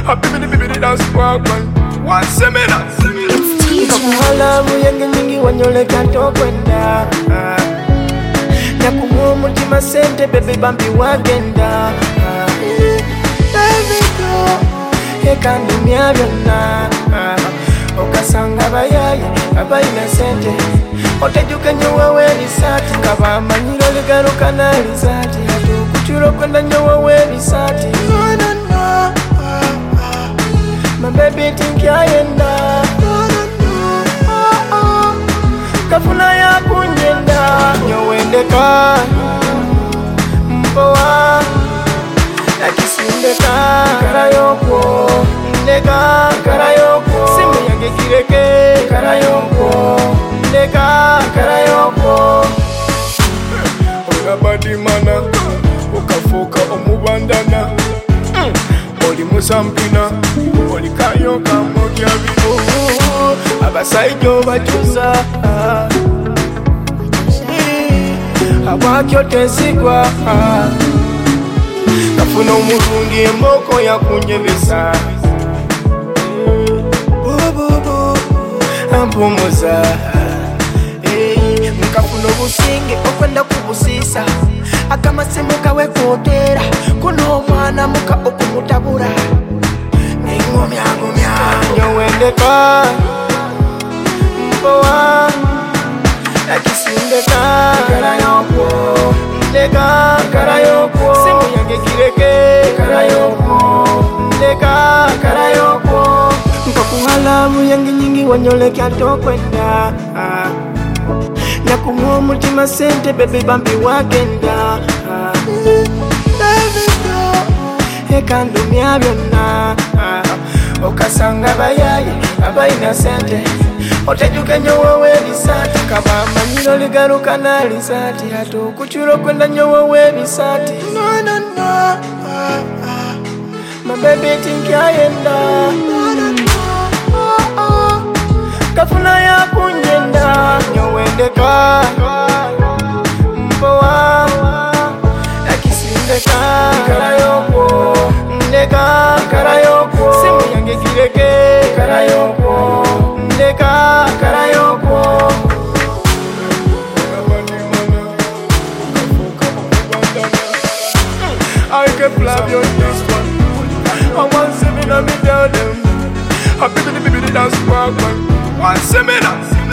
Happy dance spark man. One seminar. Kakuhala muyange nyingi wanyoleka tokwenda Nakumwa mutima sente bebe bambi wagenda Davido Ekandi myabyonna Okasanga bayaye abayina sente Otejuka nyowa webisati Kabamanyiro ligaruka na rizati Hatukuchuro kwenda nyowa webisati No, no, no My baby think yayenda Kafuna ya kunyenda Nyowendeka Mpoa Nakisindeka Karayoko Ndeka Karayoko Simu yange kireke Karayoko Ndeka Karayoko Olabadi mana Okafoka omubandana Oli musampina Oli kayoka mokya bibo Abasaijo bachuza Abakyo tesigwa Kafuna omulungi emboko ya kunyebesa Ampumuza Nkafuna obusinge okwenda kubusisa Akamasimu kawe kotera Kuno omwana muka okumutabura Nengomya ngomya Nyowendeka Mpoa Nakisindeka Karayoko Ndeka Karayoko Simu yange kireke Karayoko Ndeka Karayoko Nkakuhala muyange nyingi wanyoleka tokwenda Nakumwa mutima sente bebe bambi wagenda Davido Ekandi myabyonna Okasanga bayaye abayina sente Otejuka nyowa webisati Kabamanyiro ligaruka na rizati Hatukuchuro kwenda nyowa webisati No, no, no My baby think yayenda Kafuna ya kunyenda Nyowendeka Mpoa Nakisindeka Karayoko Ndeka Karayoko Simu yange kireke Karayoko Ndeka Karayoko I can flab you in this one. I want seminar me tell them. Happy dance spark man. One seminar.